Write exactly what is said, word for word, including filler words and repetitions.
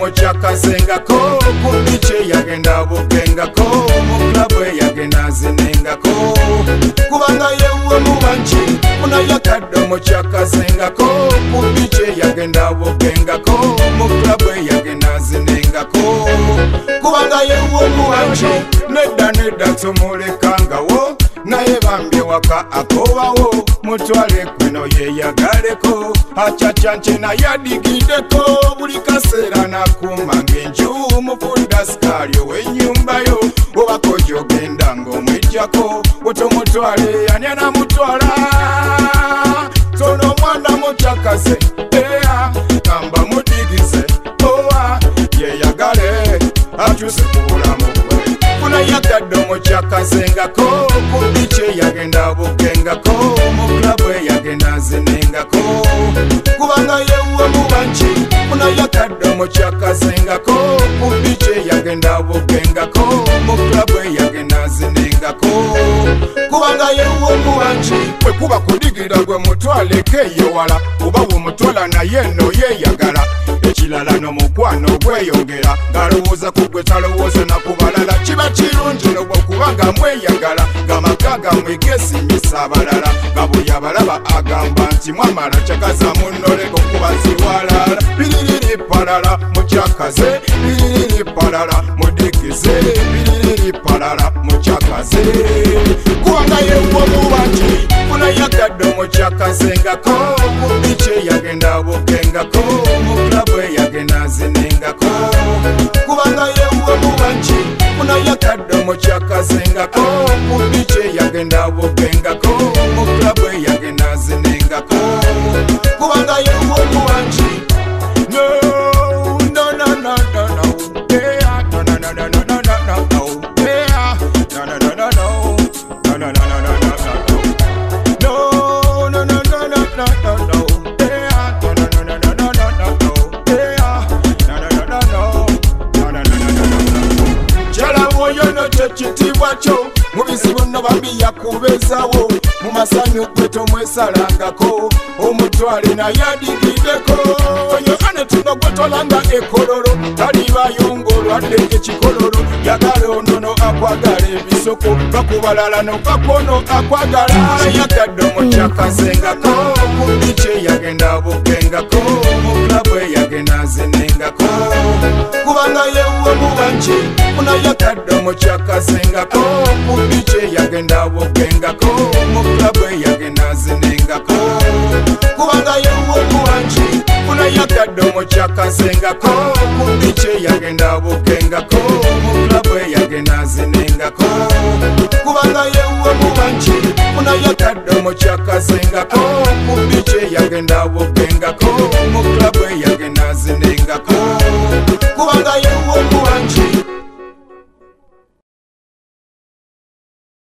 mukyakazengako ku bice yagenda bugengako mu klabu yagenda zinengako kubanga yewe mubanji kuna yakadde mukyakazengako ku bice yagenda bugengako mu klabu yagenda zinengako kubanga yewe mubanji nedda nedda tumulekangawo naye bambye waka akobawo mutwale kweno yeyagaleko acacanche naye adigideko buli kaseera nakuma ng'enju mufunda sikali ow'ennyumbayo obako gyogenda ng'omwijjako otomutwale ani anamutwala tono omwana mukyakaze eya kamba mudigize owa yeyagale akyuse ku bulamu bwe kuna yagadde omukyakazengako ku bice yagenda bugengako mu klabu yagenda zinengako kubanga yewe mubanji kuna yagadde omukyakazengako ku bice yagenda bugengako mu klabu yagenda zinengako kubanga yewe mubanji bwe kuba kudigira gwe mutwaleko eyo wala kuba womutwala naye no yeyagala ekirala n'omukwano gweyongera ngalowooza ku gwe talowooza na ku balala kiba kirungi n'obwokubanga mweyagala ng'amaka gammwe geesinyisa abalala nga buli abalaba agamba nti mwamala kyakaza munnoleko kubaziwalala biririri palala mukyakaze biririri palala mudigize biririri palala mukyakaze kubanga yewe mubanji kuna yagadde omukyakazengako ku bice yagenda bugengako mu klabu yagenda zinengako kubanga yewe mubanji kuna yagadde omukyakazengako ku bice yagenda bugengako mu klabu yagenda zinengako kubanga yewe mubanji no no no no no no yeah no no no no no no no no yeah no no no no no no no no no no ekitiibwa kyo mu bizibu nno bambi yakubeezawo mu masanyu gwe tomwesalangako omutwale naye adigiddeko yohane tuno gwe tolanga ekololo talibayo ng'olwadde ekikololo yagala onono akwagala ebisoko bakubalala nokakono akwagala yagadde omukyakazengako ku bice yagenda bugengako mu klabu yagenda zinengako kubanga yewe mubanji kuna yagadde omukyakazengako ku bice yagenda bugengako mu klabu yagenda zinengako kubanga yewe mubanji kuna yagadde omukyakazengako ku bice yagenda bugengako mu klabu yagenda zinengako kubanga yewe mubanji kuna yagadde omukyakazengako ku bice yagenda bugengako mu klabu yagenda zinengako